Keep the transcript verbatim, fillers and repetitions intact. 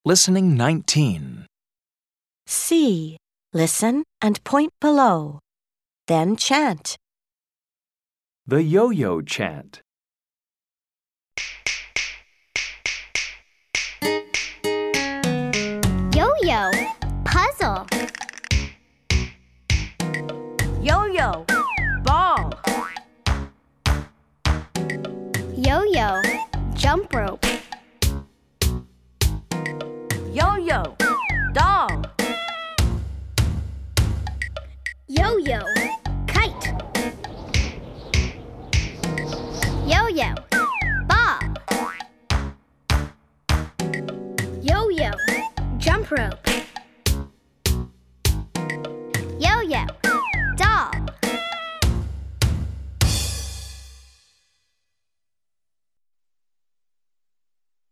Listening nineteen. C. Listen and point below. Then chant. The yo-yo chant. Yo-yo, puzzle. Yo-yo, ball. Yo-yo, jump rope. Yo-yo, doll. Yo-yo, kite. Yo-yo, ball. Yo-yo, jump rope.